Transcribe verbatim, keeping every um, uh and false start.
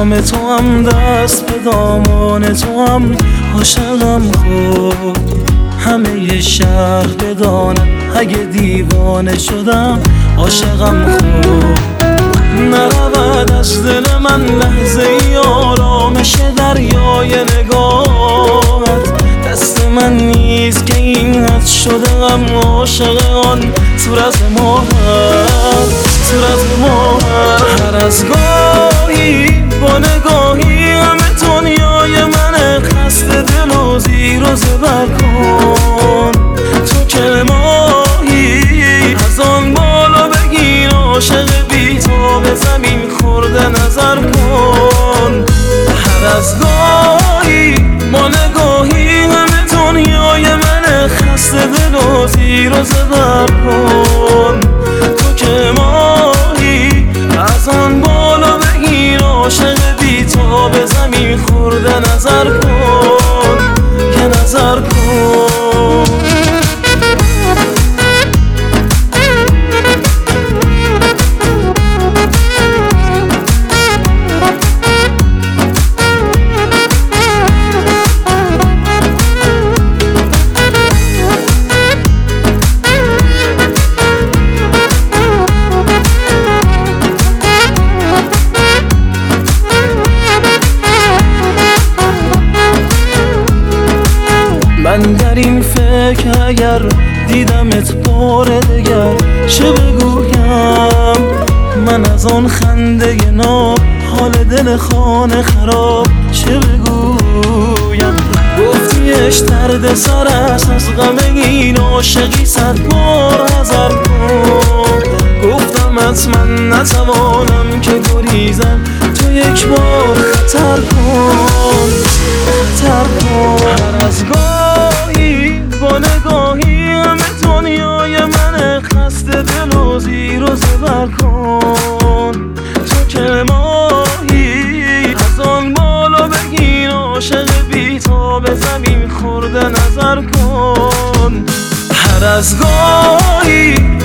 دام تو هم دست به دامان تو هم عاشقم خود همه شهر بدانم اگه دیوانه شدم عاشقم خود نرود از دل من لحظه ای آرامش دریای نگاهت دست من نیست که این حد شده غم عاشق آن صورت ماهت صورت ماهت هر از گاهی با نگاهی همه دنیای من خسته دل و زیر و زبر کن تو که ماهی از آن بالا بگیر عاشق بی تو به زمین خورده نظر کن هر از گاهی با نگاهی همه دنیای من خسته دل و زیر و زبر کن تو که ماهی از آن بالا بگیر عاشق بی تو به زمین خورده نظر کن که نظر کن من در این فکر اگر دیدمت بار دگر چه بگویم من از آن خنده ناب حال دل خانه خراب چه بگویم گفتیش درد سر است از غم این عاشقی صد بار حذر کن گفتم از من نتوانم که گریزم تو یک بار خطر کن خطر کن هر از گاهی با نگاهی همه دنیای من خسته دل و زیر و زبر کن تو که ماهی از آن بالا بگیر عاشق بی تو به زمین خورده نظر کن هر از گاهی